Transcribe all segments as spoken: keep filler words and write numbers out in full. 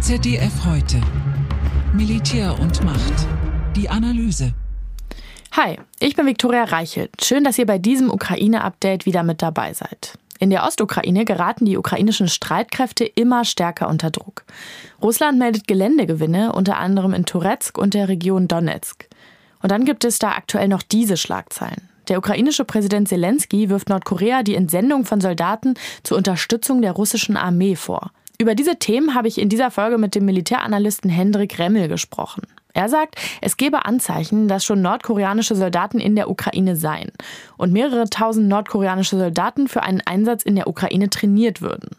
Z D F heute. Militär und Macht. Die Analyse. Hi, ich bin Viktoria Reichelt. Schön, dass ihr bei diesem Ukraine-Update wieder mit dabei seid. In der Ostukraine geraten die ukrainischen Streitkräfte immer stärker unter Druck. Russland meldet Geländegewinne, unter anderem in Toretsk und der Region Donetsk. Und dann gibt es da aktuell noch diese Schlagzeilen. Der ukrainische Präsident Selenskyj wirft Nordkorea die Entsendung von Soldaten zur Unterstützung der russischen Armee vor. Über diese Themen habe ich in dieser Folge mit dem Militäranalysten Hendrik Remmel gesprochen. Er sagt, es gebe Anzeichen, dass schon nordkoreanische Soldaten in der Ukraine seien und mehrere tausend nordkoreanische Soldaten für einen Einsatz in der Ukraine trainiert würden.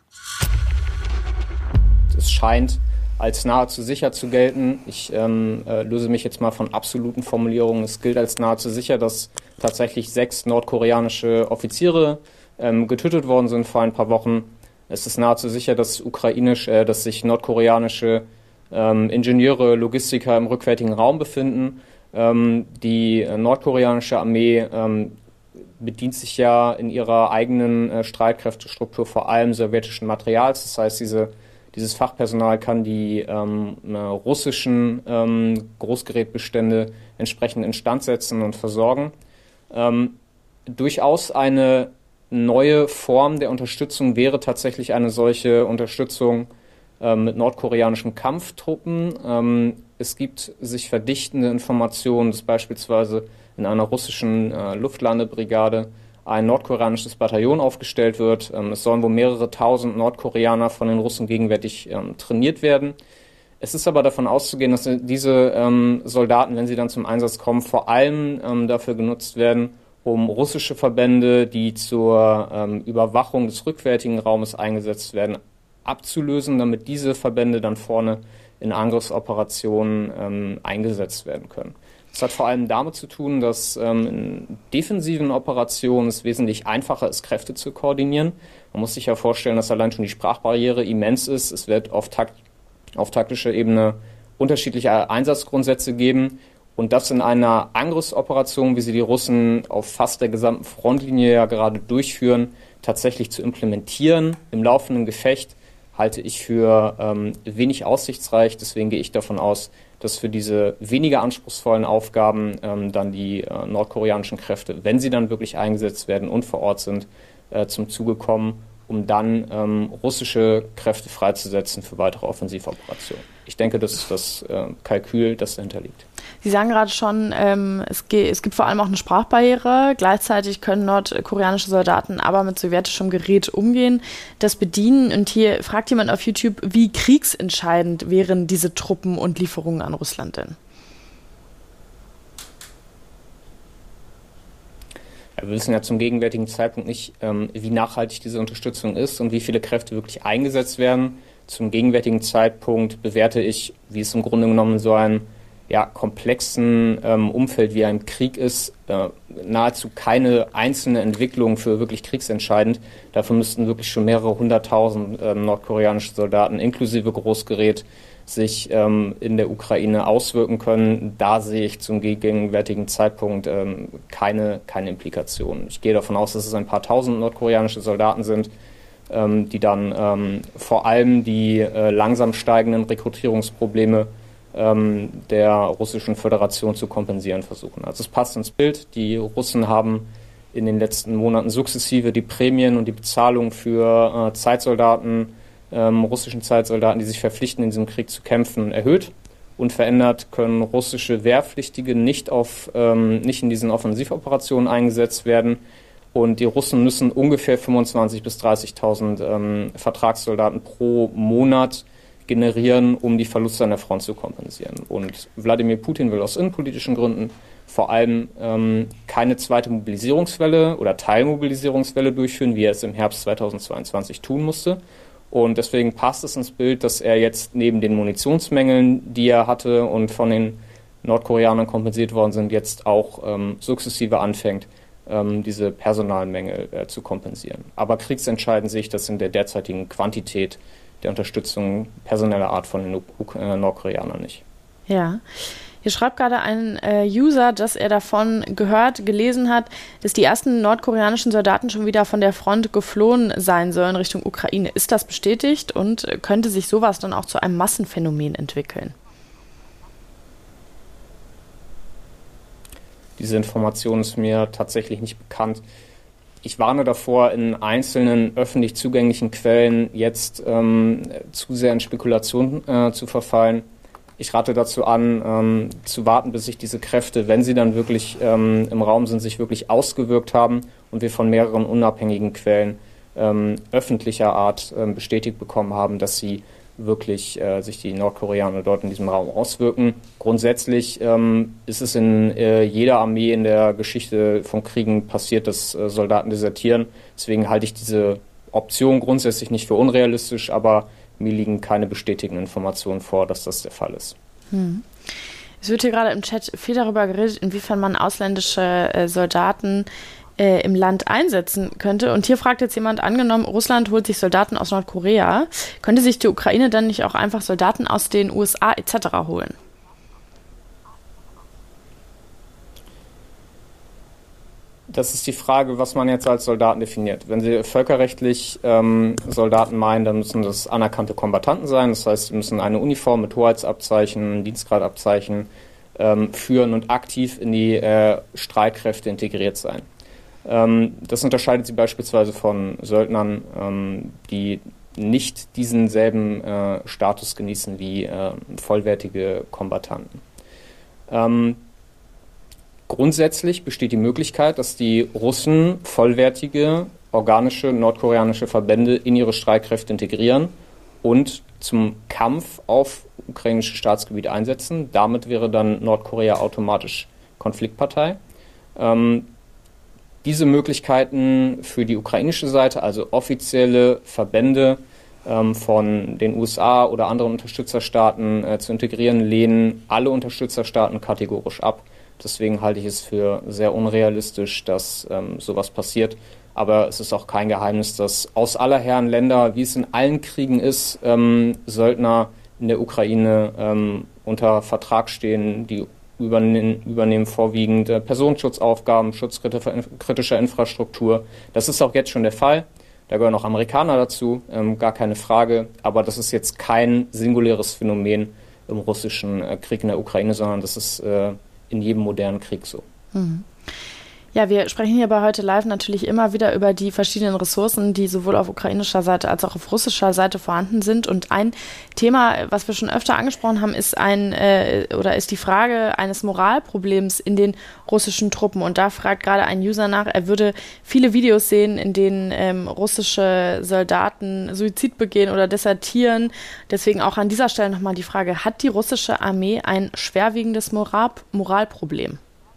Es scheint als nahezu sicher zu gelten. Ich ähm, äh, löse mich jetzt mal von absoluten Formulierungen. Es gilt als nahezu sicher, dass tatsächlich sechs nordkoreanische Offiziere ähm, getötet worden sind vor ein paar Wochen. Es ist nahezu sicher, dass ukrainisch, äh, dass sich nordkoreanische ähm, Ingenieure, Logistiker im rückwärtigen Raum befinden. Ähm, die äh, nordkoreanische Armee ähm, bedient sich ja in ihrer eigenen äh, Streitkräftestruktur vor allem sowjetischen Materials. Das heißt, diese, dieses Fachpersonal kann die ähm, äh, russischen ähm, Großgerätbestände entsprechend instand setzen und versorgen. Ähm, durchaus eine neue Form der Unterstützung wäre tatsächlich eine solche Unterstützung äh, mit nordkoreanischen Kampftruppen. Ähm, es gibt sich verdichtende Informationen, dass beispielsweise in einer russischen äh, Luftlandebrigade ein nordkoreanisches Bataillon aufgestellt wird. Ähm, es sollen wohl mehrere tausend Nordkoreaner von den Russen gegenwärtig ähm, trainiert werden. Es ist aber davon auszugehen, dass diese ähm, Soldaten, wenn sie dann zum Einsatz kommen, vor allem ähm, dafür genutzt werden, um russische Verbände, die zur ähm, Überwachung des rückwärtigen Raumes eingesetzt werden, abzulösen, damit diese Verbände dann vorne in Angriffsoperationen ähm, eingesetzt werden können. Das hat vor allem damit zu tun, dass ähm, in defensiven Operationen es wesentlich einfacher ist, Kräfte zu koordinieren. Man muss sich ja vorstellen, dass allein schon die Sprachbarriere immens ist. Es wird auf, Takt, auf taktischer Ebene unterschiedliche Einsatzgrundsätze geben. Und das in einer Angriffsoperation, wie sie die Russen auf fast der gesamten Frontlinie ja gerade durchführen, tatsächlich zu implementieren im laufenden Gefecht, halte ich für ähm, wenig aussichtsreich. Deswegen gehe ich davon aus, dass für diese weniger anspruchsvollen Aufgaben ähm, dann die äh, nordkoreanischen Kräfte, wenn sie dann wirklich eingesetzt werden und vor Ort sind, äh, zum Zuge kommen, um dann ähm, russische Kräfte freizusetzen für weitere Offensivoperationen. Ich denke, das ist das äh, Kalkül, das dahinter liegt. Sie sagen gerade schon, ähm, es, ge- es gibt vor allem auch eine Sprachbarriere. Gleichzeitig können nordkoreanische Soldaten aber mit sowjetischem Gerät umgehen, das bedienen. Und hier fragt jemand auf YouTube, wie kriegsentscheidend wären diese Truppen und Lieferungen an Russland denn? Wir wissen ja zum gegenwärtigen Zeitpunkt nicht, ähm, wie nachhaltig diese Unterstützung ist und wie viele Kräfte wirklich eingesetzt werden. Zum gegenwärtigen Zeitpunkt bewerte ich, wie es im Grunde genommen so ein ja, komplexen ähm, Umfeld wie ein Krieg ist, äh, nahezu keine einzelne Entwicklung für wirklich kriegsentscheidend. Dafür müssten wirklich schon mehrere hunderttausend ähm, nordkoreanische Soldaten inklusive Großgerät sich ähm, in der Ukraine auswirken können. Da sehe ich zum gegenwärtigen Zeitpunkt ähm, keine, keine Implikationen. Ich gehe davon aus, dass es ein paar tausend nordkoreanische Soldaten sind, ähm, die dann ähm, vor allem die äh, langsam steigenden Rekrutierungsprobleme ähm, der Russischen Föderation zu kompensieren versuchen. Also es passt ins Bild. Die Russen haben in den letzten Monaten sukzessive die Prämien und die Bezahlung für äh, Zeitsoldaten, ähm, russischen Zeitsoldaten, die sich verpflichten, in diesem Krieg zu kämpfen, erhöht. Unverändert können russische Wehrpflichtige nicht, auf, ähm, nicht in diesen Offensivoperationen eingesetzt werden. Und die Russen müssen ungefähr fünfundzwanzigtausend bis dreißigtausend ähm, Vertragssoldaten pro Monat generieren, um die Verluste an der Front zu kompensieren. Und Wladimir Putin will aus innenpolitischen Gründen vor allem ähm, keine zweite Mobilisierungswelle oder Teilmobilisierungswelle durchführen, wie er es im Herbst zweitausendzweiundzwanzig tun musste. Und deswegen passt es ins Bild, dass er jetzt neben den Munitionsmängeln, die er hatte und von den Nordkoreanern kompensiert worden sind, jetzt auch ähm, sukzessive anfängt, ähm, diese Personalmängel äh, zu kompensieren. Aber kriegsentscheidend sehe ich das in der derzeitigen Quantität der Unterstützung personeller Art von den äh, Nordkoreanern nicht. Ja. Hier schreibt gerade ein äh, User, dass er davon gehört, gelesen hat, dass die ersten nordkoreanischen Soldaten schon wieder von der Front geflohen sein sollen Richtung Ukraine. Ist das bestätigt und könnte sich sowas dann auch zu einem Massenphänomen entwickeln? Diese Information ist mir tatsächlich nicht bekannt. Ich warne davor, in einzelnen öffentlich zugänglichen Quellen jetzt ähm, zu sehr in Spekulationen äh, zu verfallen. Ich rate dazu an, ähm, zu warten, bis sich diese Kräfte, wenn sie dann wirklich ähm, im Raum sind, sich wirklich ausgewirkt haben und wir von mehreren unabhängigen Quellen ähm, öffentlicher Art ähm, bestätigt bekommen haben, dass sie wirklich äh, sich die Nordkoreaner dort in diesem Raum auswirken. Grundsätzlich ähm, ist es in äh, jeder Armee in der Geschichte von Kriegen passiert, dass äh, Soldaten desertieren. Deswegen halte ich diese Option grundsätzlich nicht für unrealistisch, aber mir liegen keine bestätigenden Informationen vor, dass das der Fall ist. Hm. Es wird hier gerade im Chat viel darüber geredet, inwiefern man ausländische äh, Soldaten äh, im Land einsetzen könnte. Und hier fragt jetzt jemand, angenommen, Russland holt sich Soldaten aus Nordkorea, könnte sich die Ukraine dann nicht auch einfach Soldaten aus den U S A et cetera holen? Das ist die Frage, was man jetzt als Soldaten definiert. Wenn Sie völkerrechtlich ähm, Soldaten meinen, dann müssen das anerkannte Kombattanten sein. Das heißt, sie müssen eine Uniform mit Hoheitsabzeichen, Dienstgradabzeichen ähm, führen und aktiv in die äh, Streitkräfte integriert sein. Ähm, das unterscheidet sie beispielsweise von Söldnern, ähm, die nicht diesen selben äh, Status genießen wie äh, vollwertige Kombattanten. Ähm, Grundsätzlich besteht die Möglichkeit, dass die Russen vollwertige, organische nordkoreanische Verbände in ihre Streitkräfte integrieren und zum Kampf auf ukrainisches Staatsgebiet einsetzen. Damit wäre dann Nordkorea automatisch Konfliktpartei. Ähm, diese Möglichkeiten für die ukrainische Seite, also offizielle Verbände ähm, von den U S A oder anderen Unterstützerstaaten äh, zu integrieren, lehnen alle Unterstützerstaaten kategorisch ab. Deswegen halte ich es für sehr unrealistisch, dass ähm, sowas passiert. Aber es ist auch kein Geheimnis, dass aus aller Herren Länder, wie es in allen Kriegen ist, ähm, Söldner in der Ukraine ähm, unter Vertrag stehen, die übernehmen, übernehmen vorwiegend äh, Personenschutzaufgaben, Schutz kritischer Infrastruktur. Das ist auch jetzt schon der Fall. Da gehören auch Amerikaner dazu, ähm, gar keine Frage. Aber das ist jetzt kein singuläres Phänomen im russischen äh, Krieg in der Ukraine, sondern das ist äh, in jedem modernen Krieg so. Mhm. Ja, wir sprechen hier bei Heute Live natürlich immer wieder über die verschiedenen Ressourcen, die sowohl auf ukrainischer Seite als auch auf russischer Seite vorhanden sind. Und ein Thema, was wir schon öfter angesprochen haben, ist ein äh, oder ist die Frage eines Moralproblems in den russischen Truppen. Und da fragt gerade ein User nach, er würde viele Videos sehen, in denen ähm, russische Soldaten Suizid begehen oder desertieren. Deswegen auch an dieser Stelle nochmal die Frage, hat die russische Armee ein schwerwiegendes Moral- Moralproblem?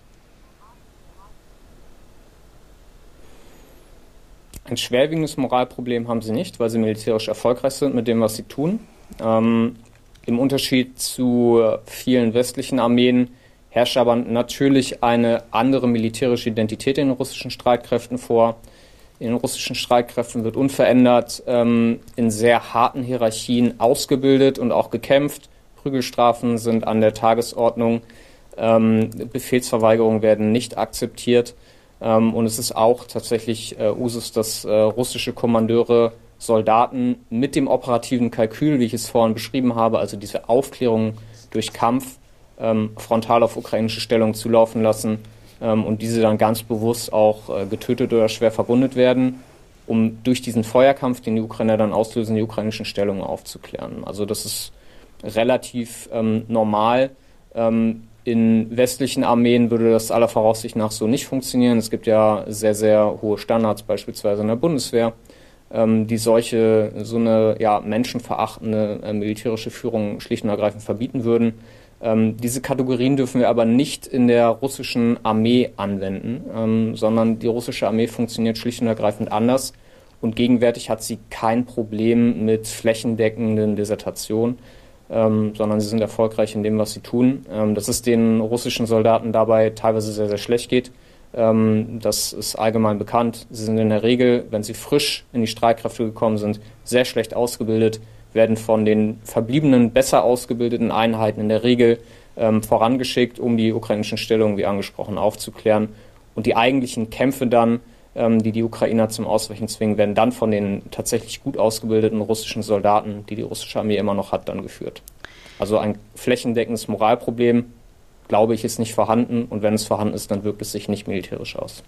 Ein schwerwiegendes Moralproblem haben sie nicht, weil sie militärisch erfolgreich sind mit dem, was sie tun. Ähm, im Unterschied zu vielen westlichen Armeen herrscht aber natürlich eine andere militärische Identität in den russischen Streitkräften vor. In den russischen Streitkräften wird unverändert ähm, in sehr harten Hierarchien ausgebildet und auch gekämpft. Prügelstrafen sind an der Tagesordnung. Ähm, Befehlsverweigerungen werden nicht akzeptiert. Ähm, und es ist auch tatsächlich äh, Usus, dass äh, russische Kommandeure Soldaten mit dem operativen Kalkül, wie ich es vorhin beschrieben habe, also diese Aufklärung durch Kampf, ähm, frontal auf ukrainische Stellungen zulaufen lassen ähm, und diese dann ganz bewusst auch äh, getötet oder schwer verwundet werden, um durch diesen Feuerkampf, den die Ukrainer dann auslösen, die ukrainischen Stellungen aufzuklären. Also das ist relativ ähm, normal. Ähm, In westlichen Armeen würde das aller Voraussicht nach so nicht funktionieren. Es gibt ja sehr, sehr hohe Standards, beispielsweise in der Bundeswehr, ähm, die solche, so eine ja, menschenverachtende äh, militärische Führung schlicht und ergreifend verbieten würden. Ähm, diese Kategorien dürfen wir aber nicht in der russischen Armee anwenden, ähm, sondern die russische Armee funktioniert schlicht und ergreifend anders. Und gegenwärtig hat sie kein Problem mit flächendeckenden Desertationen. Ähm, sondern sie sind erfolgreich in dem, was sie tun. Ähm, dass es den russischen Soldaten dabei teilweise sehr, sehr schlecht geht, ähm, das ist allgemein bekannt. Sie sind in der Regel, wenn sie frisch in die Streitkräfte gekommen sind, sehr schlecht ausgebildet, werden von den verbliebenen, besser ausgebildeten Einheiten in der Regel ähm, vorangeschickt, um die ukrainischen Stellungen, wie angesprochen, aufzuklären. Und die eigentlichen Kämpfe dann, ähm, die die Ukrainer zum Ausweichen zwingen, werden dann von den tatsächlich gut ausgebildeten russischen Soldaten, die die russische Armee immer noch hat, dann geführt. Also ein flächendeckendes Moralproblem, glaube ich, ist nicht vorhanden. Und wenn es vorhanden ist, dann wirkt es sich nicht militärisch aus.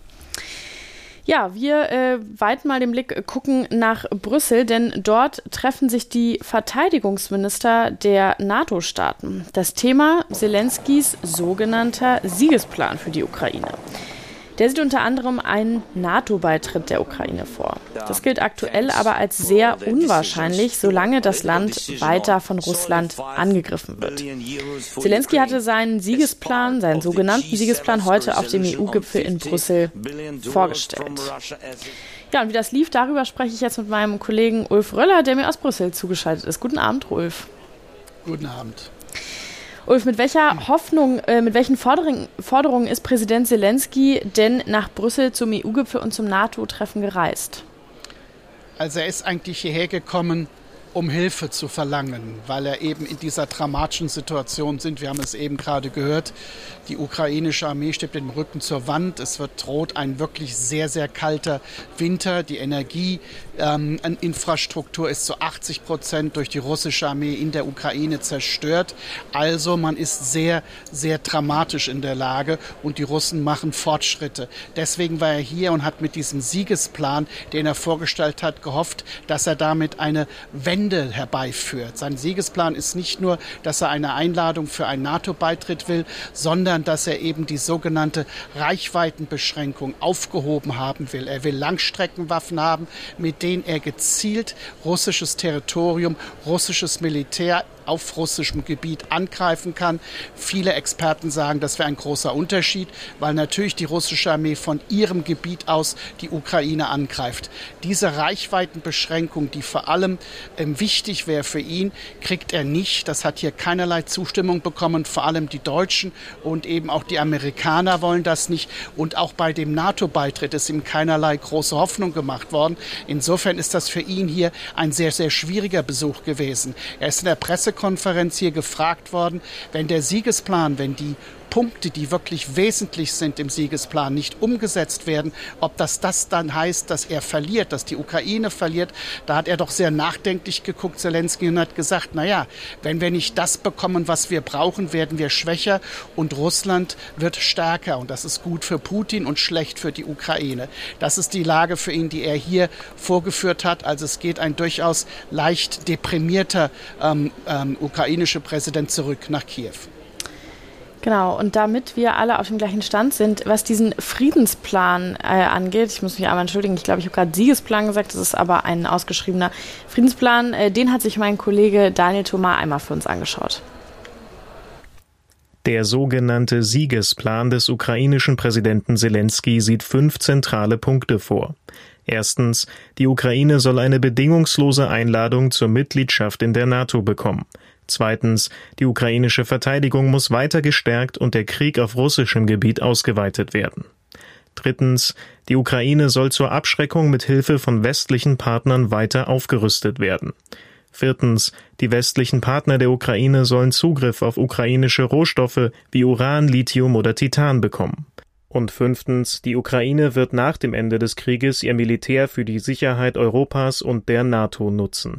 Ja, wir äh, weiten mal den Blick, gucken nach Brüssel, denn dort treffen sich die Verteidigungsminister der NATO-Staaten. Das Thema Selenskys sogenannter Siegesplan für die Ukraine. Der sieht unter anderem einen NATO-Beitritt der Ukraine vor. Das gilt aktuell aber als sehr unwahrscheinlich, solange das Land weiter von Russland angegriffen wird. Zelensky hatte seinen Siegesplan, seinen sogenannten Siegesplan, heute auf dem E U-Gipfel in Brüssel vorgestellt. Ja, und wie das lief, darüber spreche ich jetzt mit meinem Kollegen Ulf Röller, der mir aus Brüssel zugeschaltet ist. Guten Abend, Ulf. Guten Abend. Ulf, mit welcher Hoffnung, äh, mit welchen Forderungen, Forderungen ist Präsident Zelensky denn nach Brüssel zum E U-Gipfel und zum NATO-Treffen gereist? Also er ist eigentlich hierher gekommen, um Hilfe zu verlangen, weil er eben in dieser dramatischen Situation sind. Wir haben es eben gerade gehört, die ukrainische Armee steht mit dem Rücken zur Wand. Es wird droht ein wirklich sehr, sehr kalter Winter. Die Energieinfrastruktur ähm, ist zu achtzig Prozent durch die russische Armee in der Ukraine zerstört. Also man ist sehr, sehr dramatisch in der Lage und die Russen machen Fortschritte. Deswegen war er hier und hat mit diesem Siegesplan, den er vorgestellt hat, gehofft, dass er damit eine Wende herbeiführt. Sein Siegesplan ist nicht nur, dass er eine Einladung für einen NATO-Beitritt will, sondern dass er eben die sogenannte Reichweitenbeschränkung aufgehoben haben will. Er will Langstreckenwaffen haben, mit denen er gezielt russisches Territorium, russisches Militär auf russischem Gebiet angreifen kann. Viele Experten sagen, das wäre ein großer Unterschied, weil natürlich die russische Armee von ihrem Gebiet aus die Ukraine angreift. Diese Reichweitenbeschränkung, die vor allem ähm, wichtig wäre für ihn, kriegt er nicht. Das hat hier keinerlei Zustimmung bekommen. Vor allem die Deutschen und eben auch die Amerikaner wollen das nicht. Und auch bei dem NATO-Beitritt ist ihm keinerlei große Hoffnung gemacht worden. Insofern ist das für ihn hier ein sehr, sehr schwieriger Besuch gewesen. Er ist in der Pressekonferenz hier gefragt worden, wenn der Siegesplan, wenn die Punkte, die wirklich wesentlich sind im Siegesplan, nicht umgesetzt werden, ob das das dann heißt, dass er verliert, dass die Ukraine verliert. Da hat er doch sehr nachdenklich geguckt, Zelensky, und hat gesagt, naja, wenn wir nicht das bekommen, was wir brauchen, werden wir schwächer und Russland wird stärker. Und das ist gut für Putin und schlecht für die Ukraine. Das ist die Lage für ihn, die er hier vorgeführt hat. Also es geht ein durchaus leicht deprimierter ähm, ähm, ukrainischer Präsident zurück nach Kiew. Genau, und damit wir alle auf dem gleichen Stand sind, was diesen Friedensplan äh, angeht, ich muss mich einmal entschuldigen, ich glaube, ich habe gerade Siegesplan gesagt, das ist aber ein ausgeschriebener Friedensplan, äh, den hat sich mein Kollege Daniel Thomar einmal für uns angeschaut. Der sogenannte Siegesplan des ukrainischen Präsidenten Zelensky sieht fünf zentrale Punkte vor. Erstens, die Ukraine soll eine bedingungslose Einladung zur Mitgliedschaft in der NATO bekommen. Zweitens, die ukrainische Verteidigung muss weiter gestärkt und der Krieg auf russischem Gebiet ausgeweitet werden. Drittens, die Ukraine soll zur Abschreckung mit Hilfe von westlichen Partnern weiter aufgerüstet werden. Viertens, die westlichen Partner der Ukraine sollen Zugriff auf ukrainische Rohstoffe wie Uran, Lithium oder Titan bekommen. Und fünftens, die Ukraine wird nach dem Ende des Krieges ihr Militär für die Sicherheit Europas und der NATO nutzen.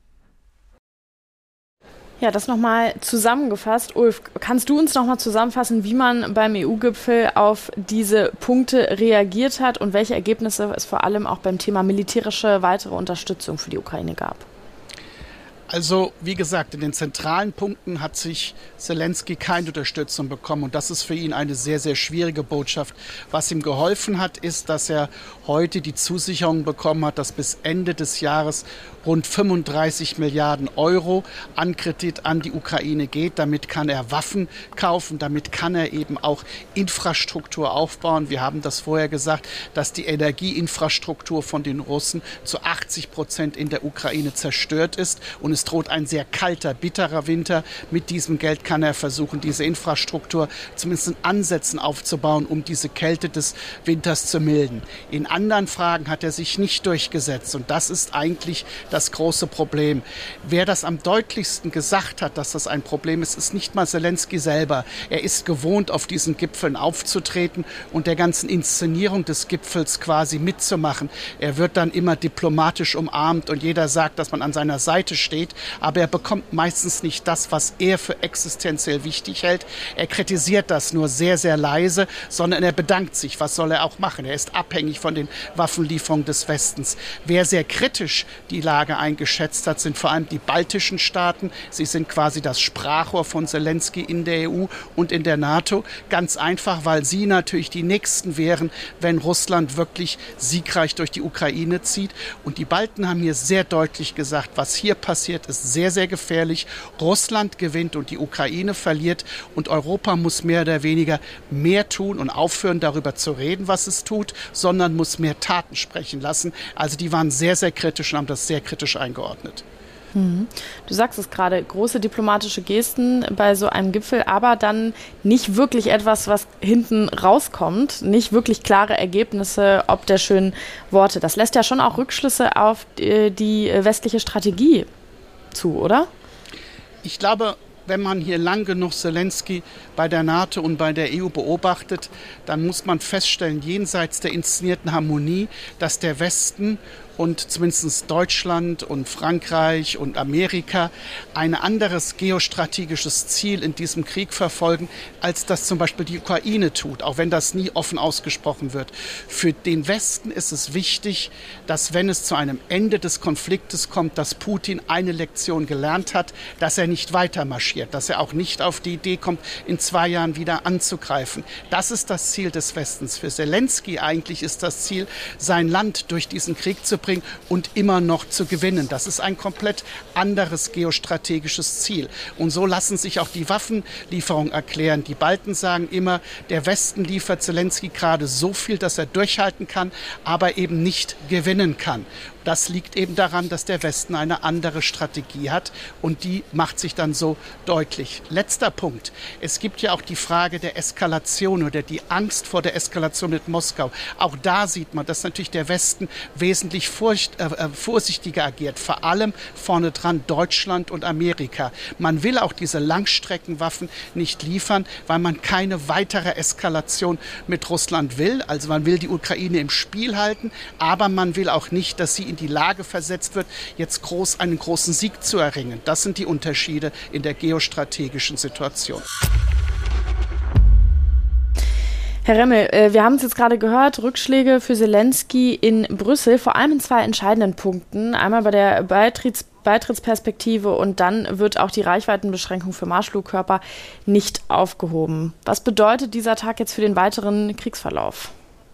Ja, das nochmal zusammengefasst. Ulf, kannst du uns nochmal zusammenfassen, wie man beim E U-Gipfel auf diese Punkte reagiert hat und welche Ergebnisse es vor allem auch beim Thema militärische weitere Unterstützung für die Ukraine gab? Also, wie gesagt, in den zentralen Punkten hat sich Zelensky keine Unterstützung bekommen und das ist für ihn eine sehr, sehr schwierige Botschaft. Was ihm geholfen hat, ist, dass er heute die Zusicherung bekommen hat, dass bis Ende des Jahres rund fünfunddreißig Milliarden Euro an Kredit an die Ukraine geht. Damit kann er Waffen kaufen, damit kann er eben auch Infrastruktur aufbauen. Wir haben das vorher gesagt, dass die Energieinfrastruktur von den Russen zu achtzig Prozent in der Ukraine zerstört ist und es Es droht ein sehr kalter, bitterer Winter. Mit diesem Geld kann er versuchen, diese Infrastruktur zumindest in Ansätzen aufzubauen, um diese Kälte des Winters zu milden. In anderen Fragen hat er sich nicht durchgesetzt. Und das ist eigentlich das große Problem. Wer das am deutlichsten gesagt hat, dass das ein Problem ist, ist nicht mal Selenskyj selber. Er ist gewohnt, auf diesen Gipfeln aufzutreten und der ganzen Inszenierung des Gipfels quasi mitzumachen. Er wird dann immer diplomatisch umarmt und jeder sagt, dass man an seiner Seite steht, aber er bekommt meistens nicht das, was er für existenziell wichtig hält. Er kritisiert das nur sehr, sehr leise, sondern er bedankt sich. Was soll er auch machen? Er ist abhängig von den Waffenlieferungen des Westens. Wer sehr kritisch die Lage eingeschätzt hat, sind vor allem die baltischen Staaten. Sie sind quasi das Sprachrohr von Selenskyj in der E U und in der NATO. Ganz einfach, weil sie natürlich die Nächsten wären, wenn Russland wirklich siegreich durch die Ukraine zieht. Und die Balten haben hier sehr deutlich gesagt, was hier passiert, ist sehr, sehr gefährlich. Russland gewinnt und die Ukraine verliert. Und Europa muss mehr oder weniger mehr tun und aufhören, darüber zu reden, was es tut, sondern muss mehr Taten sprechen lassen. Also die waren sehr, sehr kritisch und haben das sehr kritisch eingeordnet. Du sagst es gerade, große diplomatische Gesten bei so einem Gipfel, aber dann nicht wirklich etwas, was hinten rauskommt, nicht wirklich klare Ergebnisse ob der schönen Worte. Das lässt ja schon auch Rückschlüsse auf die westliche Strategie zu, oder? Ich glaube, wenn man hier lang genug Selenskyj bei der NATO und bei der E U beobachtet, dann muss man feststellen, jenseits der inszenierten Harmonie, dass der Westen und zumindest Deutschland und Frankreich und Amerika ein anderes geostrategisches Ziel in diesem Krieg verfolgen, als das zum Beispiel die Ukraine tut, auch wenn das nie offen ausgesprochen wird. Für den Westen ist es wichtig, dass wenn es zu einem Ende des Konfliktes kommt, dass Putin eine Lektion gelernt hat, dass er nicht weiter marschiert, dass er auch nicht auf die Idee kommt, in zwei Jahren wieder anzugreifen. Das ist das Ziel des Westens. Für Selenskyj eigentlich ist das Ziel, sein Land durch diesen Krieg zu bringen und immer noch zu gewinnen. Das ist ein komplett anderes geostrategisches Ziel. Und so lassen sich auch die Waffenlieferungen erklären. Die Balten sagen immer, der Westen liefert Selenskyj gerade so viel, dass er durchhalten kann, aber eben nicht gewinnen kann. Das liegt eben daran, dass der Westen eine andere Strategie hat und die macht sich dann so deutlich. Letzter Punkt. Es gibt ja auch die Frage der Eskalation oder die Angst vor der Eskalation mit Moskau. Auch da sieht man, dass natürlich der Westen wesentlich furcht, äh, vorsichtiger agiert. Vor allem vorne dran Deutschland und Amerika. Man will auch diese Langstreckenwaffen nicht liefern, weil man keine weitere Eskalation mit Russland will. Also man will die Ukraine im Spiel halten, aber man will auch nicht, dass sie in die Lage versetzt wird, jetzt groß einen großen Sieg zu erringen. Das sind die Unterschiede in der geostrategischen Situation. Herr Remmel, wir haben es jetzt gerade gehört, Rückschläge für Selenskyj in Brüssel, vor allem in zwei entscheidenden Punkten. Einmal bei der Beitritts Beitrittsperspektive und dann wird auch die Reichweitenbeschränkung für Marschflugkörper nicht aufgehoben. Was bedeutet dieser Tag jetzt für den weiteren Kriegsverlauf?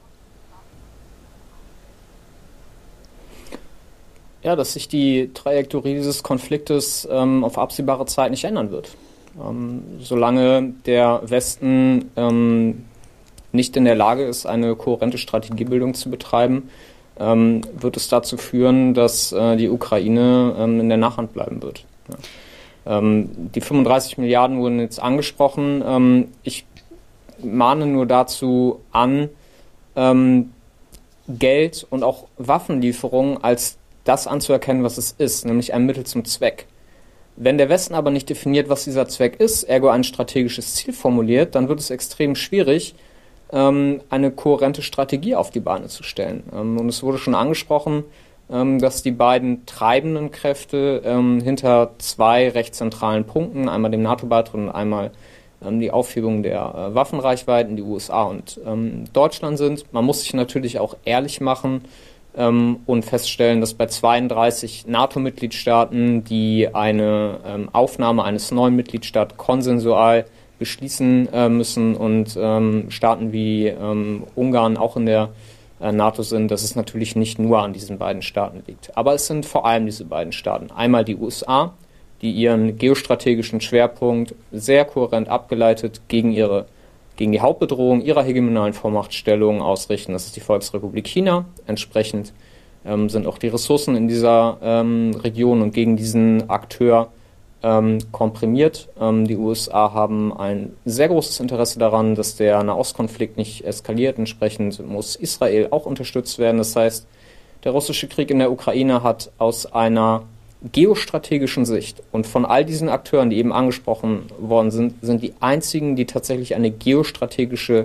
Ja, dass sich die Trajektorie dieses Konfliktes ähm, auf absehbare Zeit nicht ändern wird. Ähm, solange der Westen ähm, nicht in der Lage ist, eine kohärente Strategiebildung zu betreiben, ähm, wird es dazu führen, dass äh, die Ukraine ähm, in der Nachhand bleiben wird. Ja. Ähm, die fünfunddreißig Milliarden wurden jetzt angesprochen. Ähm, ich mahne nur dazu an, ähm, Geld und auch Waffenlieferungen als das anzuerkennen, was es ist, nämlich ein Mittel zum Zweck. Wenn der Westen aber nicht definiert, was dieser Zweck ist, ergo ein strategisches Ziel formuliert, dann wird es extrem schwierig, ähm, eine kohärente Strategie auf die Beine zu stellen. Ähm, und es wurde schon angesprochen, ähm, dass die beiden treibenden Kräfte ähm, hinter zwei recht zentralen Punkten, einmal dem NATO-Beitritt und einmal ähm, die Aufhebung der äh, Waffenreichweiten, die U S A und ähm, Deutschland sind. Man muss sich natürlich auch ehrlich machen, Ähm, und feststellen, dass bei zweiunddreißig NATO-Mitgliedstaaten, die eine ähm, Aufnahme eines neuen Mitgliedstaats konsensual beschließen äh, müssen und ähm, Staaten wie ähm, Ungarn auch in der äh, NATO sind, dass es natürlich nicht nur an diesen beiden Staaten liegt. Aber es sind vor allem diese beiden Staaten. Einmal die U S A, die ihren geostrategischen Schwerpunkt sehr kohärent abgeleitet gegen ihre gegen die Hauptbedrohung ihrer hegemonalen Vormachtstellung ausrichten. Das ist die Volksrepublik China. Entsprechend ähm, sind auch die Ressourcen in dieser ähm, Region und gegen diesen Akteur ähm, komprimiert. Ähm, die U S A haben ein sehr großes Interesse daran, dass der Nahostkonflikt nicht eskaliert. Entsprechend muss Israel auch unterstützt werden. Das heißt, der russische Krieg in der Ukraine hat aus einer geostrategischen Sicht und von all diesen Akteuren, die eben angesprochen worden sind, sind die einzigen, die tatsächlich eine geostrategische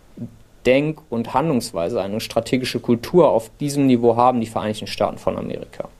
Denk- und Handlungsweise, eine strategische Kultur auf diesem Niveau haben, die Vereinigten Staaten von Amerika.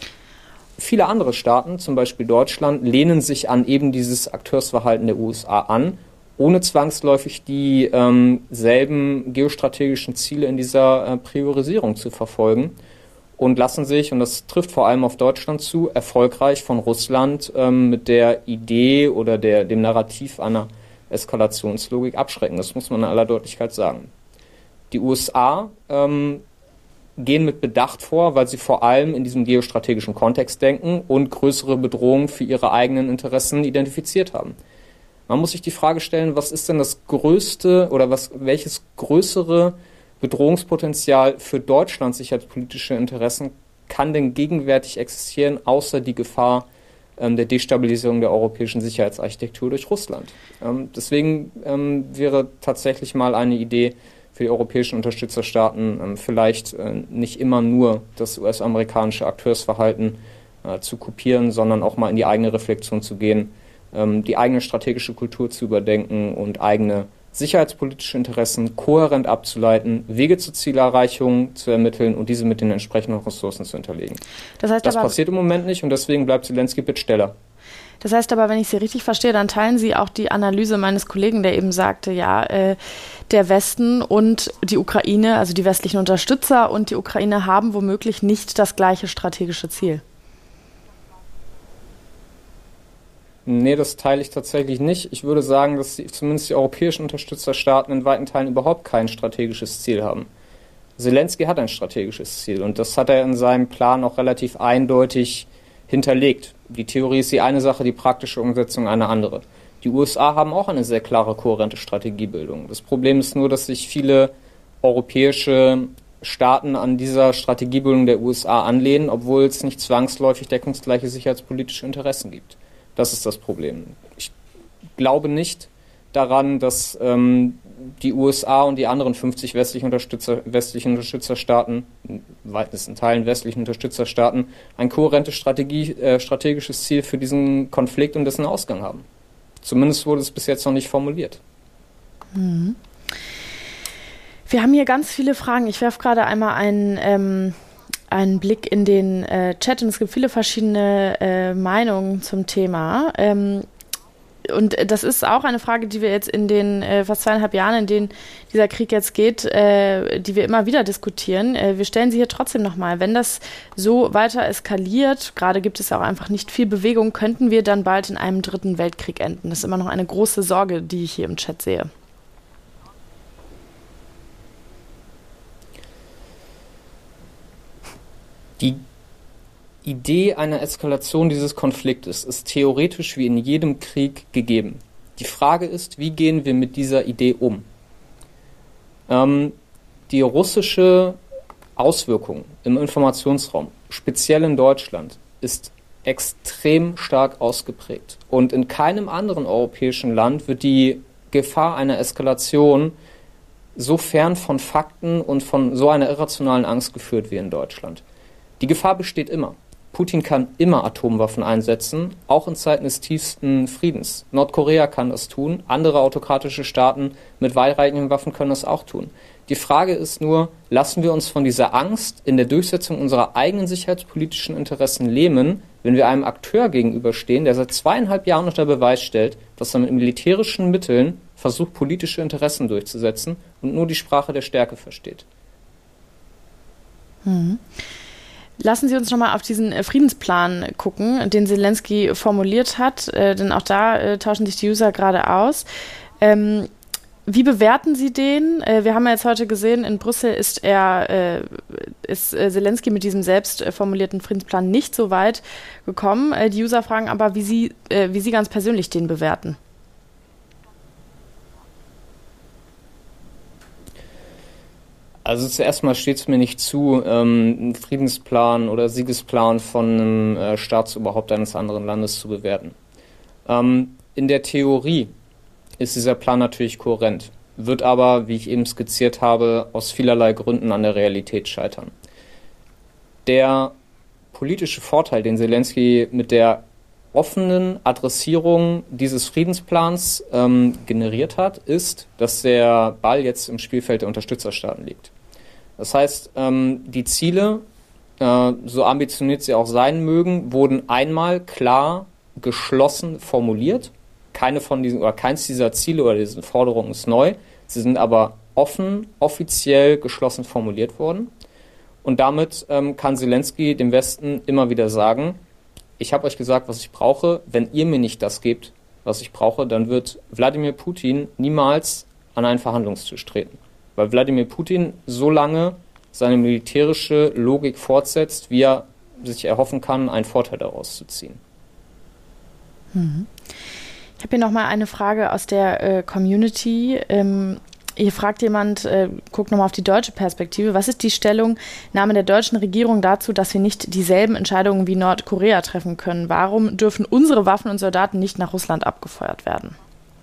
Viele andere Staaten, zum Beispiel Deutschland, lehnen sich an eben dieses Akteursverhalten der U S A an, ohne zwangsläufig die ähm, selben geostrategischen Ziele in dieser äh, Priorisierung zu verfolgen und lassen sich, und das trifft vor allem auf Deutschland zu, erfolgreich von Russland ähm, mit der Idee oder der, dem Narrativ einer Eskalationslogik abschrecken. Das muss man in aller Deutlichkeit sagen. Die U S A ähm, gehen mit Bedacht vor, weil sie vor allem in diesem geostrategischen Kontext denken und größere Bedrohungen für ihre eigenen Interessen identifiziert haben. Man muss sich die Frage stellen, was ist denn das größte oder was, welches größere Bedrohungspotenzial für Deutschlands sicherheitspolitische Interessen kann denn gegenwärtig existieren, außer die Gefahr ähm, der Destabilisierung der europäischen Sicherheitsarchitektur durch Russland. Ähm, deswegen ähm, wäre tatsächlich mal eine Idee für die europäischen Unterstützerstaaten ähm, vielleicht äh, nicht immer nur das U S-amerikanische Akteursverhalten äh, zu kopieren, sondern auch mal in die eigene Reflexion zu gehen, ähm, die eigene strategische Kultur zu überdenken und eigene sicherheitspolitische Interessen kohärent abzuleiten, Wege zur Zielerreichung zu ermitteln und diese mit den entsprechenden Ressourcen zu hinterlegen. Das heißt das aber, passiert im Moment nicht und deswegen bleibt Zelensky Bittsteller. Das heißt aber, wenn ich Sie richtig verstehe, dann teilen Sie auch die Analyse meines Kollegen, der eben sagte, ja, äh, der Westen und die Ukraine, also die westlichen Unterstützer und die Ukraine haben womöglich nicht das gleiche strategische Ziel. Nee, das teile ich tatsächlich nicht. Ich würde sagen, dass die, zumindest die europäischen Unterstützerstaaten in weiten Teilen überhaupt kein strategisches Ziel haben. Zelensky hat ein strategisches Ziel und das hat er in seinem Plan auch relativ eindeutig hinterlegt. Die Theorie ist die eine Sache, die praktische Umsetzung eine andere. Die U S A haben auch eine sehr klare, kohärente Strategiebildung. Das Problem ist nur, dass sich viele europäische Staaten an dieser Strategiebildung der U S A anlehnen, obwohl es nicht zwangsläufig deckungsgleiche sicherheitspolitische Interessen gibt. Das ist das Problem. Ich glaube nicht daran, dass ähm, die U S A und die anderen fünfzig westlichen, Unterstützer, westlichen Unterstützerstaaten, in weitesten Teilen westlichen Unterstützerstaaten, ein kohärentes Strategie, äh, strategisches Ziel für diesen Konflikt und dessen Ausgang haben. Zumindest wurde es bis jetzt noch nicht formuliert. Mhm. Wir haben hier ganz viele Fragen. Ich werfe gerade einmal einen, ähm, einen Blick in den äh, Chat und es gibt viele verschiedene äh, Meinungen zum Thema. Ähm, Und das ist auch eine Frage, die wir jetzt in den äh, fast zweieinhalb Jahren, in denen dieser Krieg jetzt geht, äh, die wir immer wieder diskutieren. Äh, wir stellen sie hier trotzdem nochmal. Wenn das so weiter eskaliert, gerade gibt es auch einfach nicht viel Bewegung, könnten wir dann bald in einem dritten Weltkrieg enden. Das ist immer noch eine große Sorge, die ich hier im Chat sehe. Die Idee einer Eskalation dieses Konfliktes ist theoretisch wie in jedem Krieg gegeben. Die Frage ist, wie gehen wir mit dieser Idee um? Ähm, die russische Auswirkung im Informationsraum, speziell in Deutschland, ist extrem stark ausgeprägt. Und in keinem anderen europäischen Land wird die Gefahr einer Eskalation so fern von Fakten und von so einer irrationalen Angst geführt wie in Deutschland. Die Gefahr besteht immer. Putin kann immer Atomwaffen einsetzen, auch in Zeiten des tiefsten Friedens. Nordkorea kann das tun, andere autokratische Staaten mit weitreichenden Waffen können das auch tun. Die Frage ist nur, lassen wir uns von dieser Angst in der Durchsetzung unserer eigenen sicherheitspolitischen Interessen lähmen, wenn wir einem Akteur gegenüberstehen, der seit zweieinhalb Jahren unter Beweis stellt, dass er mit militärischen Mitteln versucht, politische Interessen durchzusetzen und nur die Sprache der Stärke versteht. Hm. Lassen Sie uns nochmal auf diesen Friedensplan gucken, den Zelensky formuliert hat, äh, denn auch da äh, tauschen sich die User gerade aus. Ähm, wie bewerten Sie den? Äh, wir haben ja jetzt heute gesehen, in Brüssel ist er, äh, ist äh, Zelensky mit diesem selbst äh, formulierten Friedensplan nicht so weit gekommen. Äh, die User fragen aber, wie Sie, äh, wie Sie ganz persönlich den bewerten. Also zuerst mal steht es mir nicht zu, ähm, einen Friedensplan oder Siegesplan von einem äh, Staatsoberhaupt eines anderen Landes zu bewerten. Ähm, in der Theorie ist dieser Plan natürlich kohärent, wird aber, wie ich eben skizziert habe, aus vielerlei Gründen an der Realität scheitern. Der politische Vorteil, den Zelensky mit der offenen Adressierung dieses Friedensplans ähm, generiert hat, ist, dass der Ball jetzt im Spielfeld der Unterstützerstaaten liegt. Das heißt, ähm, die Ziele, äh, so ambitioniert sie auch sein mögen, wurden einmal klar geschlossen formuliert. Keine von diesen oder keins dieser Ziele oder diesen Forderungen ist neu. Sie sind aber offen, offiziell geschlossen formuliert worden. Und damit ähm, kann Zelensky dem Westen immer wieder sagen, ich habe euch gesagt, was ich brauche. Wenn ihr mir nicht das gebt, was ich brauche, dann wird Wladimir Putin niemals an einen Verhandlungstisch treten. Weil Wladimir Putin so lange seine militärische Logik fortsetzt, wie er sich erhoffen kann, einen Vorteil daraus zu ziehen. Mhm. Ich habe hier nochmal eine Frage aus der äh, Community. Ähm, hier fragt jemand, äh, guckt nochmal auf die deutsche Perspektive. Was ist die Stellungnahme der deutschen Regierung dazu, dass wir nicht dieselben Entscheidungen wie Nordkorea treffen können? Warum dürfen unsere Waffen und Soldaten nicht nach Russland abgefeuert werden?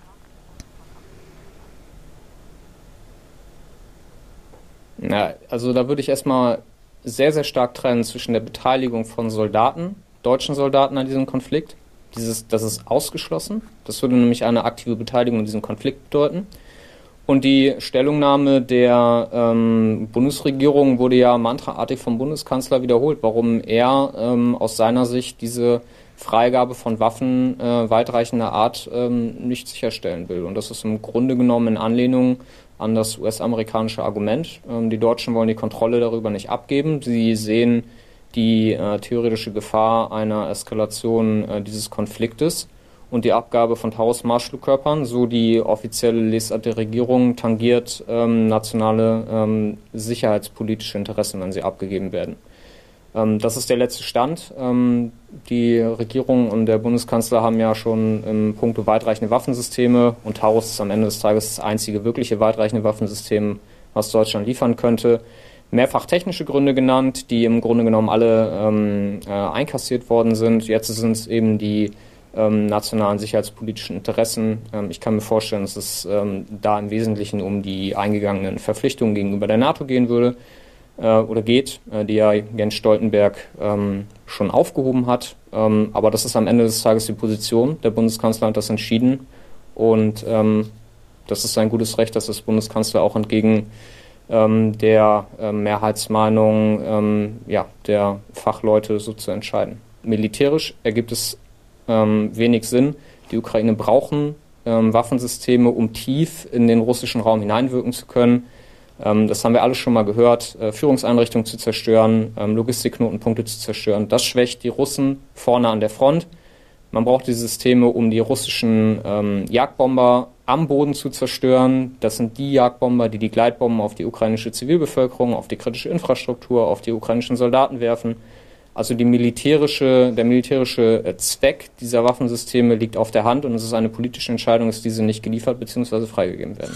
Ja, also da würde ich erstmal sehr, sehr stark trennen zwischen der Beteiligung von Soldaten, deutschen Soldaten an diesem Konflikt. Dieses, das ist ausgeschlossen. Das würde nämlich eine aktive Beteiligung in diesem Konflikt bedeuten. Und die Stellungnahme der ähm, Bundesregierung wurde ja mantraartig vom Bundeskanzler wiederholt, warum er ähm, aus seiner Sicht diese Freigabe von Waffen äh, weitreichender Art ähm, nicht sicherstellen will. Und das ist im Grunde genommen in Anlehnung an das U S-amerikanische Argument. Ähm, die Deutschen wollen die Kontrolle darüber nicht abgeben. Sie sehen die äh, theoretische Gefahr einer Eskalation äh, dieses Konfliktes. Und die Abgabe von Taurus-Marschflugkörpern, so die offizielle Lesart der Regierung, tangiert ähm, nationale ähm, sicherheitspolitische Interessen, wenn sie abgegeben werden. Ähm, das ist der letzte Stand. Ähm, die Regierung und der Bundeskanzler haben ja schon im Punkto weitreichende Waffensysteme und Taurus ist am Ende des Tages das einzige wirkliche weitreichende Waffensystem, was Deutschland liefern könnte. Mehrfach technische Gründe genannt, die im Grunde genommen alle ähm, äh, einkassiert worden sind. Jetzt sind es eben die ähm, nationalen sicherheitspolitischen Interessen. Ähm, ich kann mir vorstellen, dass es ähm, da im Wesentlichen um die eingegangenen Verpflichtungen gegenüber der NATO gehen würde äh, oder geht, äh, die ja Jens Stoltenberg ähm, schon aufgehoben hat. Ähm, aber das ist am Ende des Tages die Position. Der Bundeskanzler hat das entschieden und ähm, das ist sein gutes Recht, dass das Bundeskanzler auch entgegen ähm, der äh, Mehrheitsmeinung ähm, ja, der Fachleute so zu entscheiden. Militärisch ergibt es ähm, wenig Sinn. Die Ukraine brauchen ähm, Waffensysteme, um tief in den russischen Raum hineinwirken zu können. Ähm, das haben wir alle schon mal gehört. Äh, Führungseinrichtungen zu zerstören, ähm, Logistikknotenpunkte zu zerstören. Das schwächt die Russen vorne an der Front. Man braucht diese Systeme, um die russischen ähm, Jagdbomber am Boden zu zerstören. Das sind die Jagdbomber, die die Gleitbomben auf die ukrainische Zivilbevölkerung, auf die kritische Infrastruktur, auf die ukrainischen Soldaten werfen. Also die militärische, der militärische Zweck dieser Waffensysteme liegt auf der Hand und es ist eine politische Entscheidung, dass diese nicht geliefert bzw. freigegeben werden.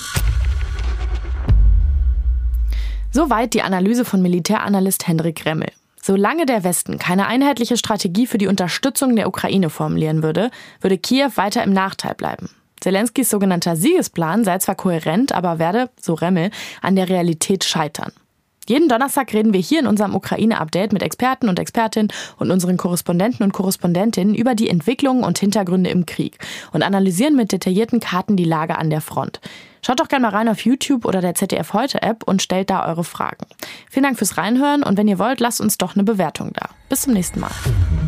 Soweit die Analyse von Militäranalyst Hendrik Remmel. Solange der Westen keine einheitliche Strategie für die Unterstützung der Ukraine formulieren würde, würde Kiew weiter im Nachteil bleiben. Zelenskys sogenannter Siegesplan sei zwar kohärent, aber werde, so Remmel, an der Realität scheitern. Jeden Donnerstag reden wir hier in unserem Ukraine-Update mit Experten und Expertinnen und unseren Korrespondenten und Korrespondentinnen über die Entwicklungen und Hintergründe im Krieg und analysieren mit detaillierten Karten die Lage an der Front. Schaut doch gerne mal rein auf YouTube oder der Z D F-Heute-App und stellt da eure Fragen. Vielen Dank fürs Reinhören und wenn ihr wollt, lasst uns doch eine Bewertung da. Bis zum nächsten Mal.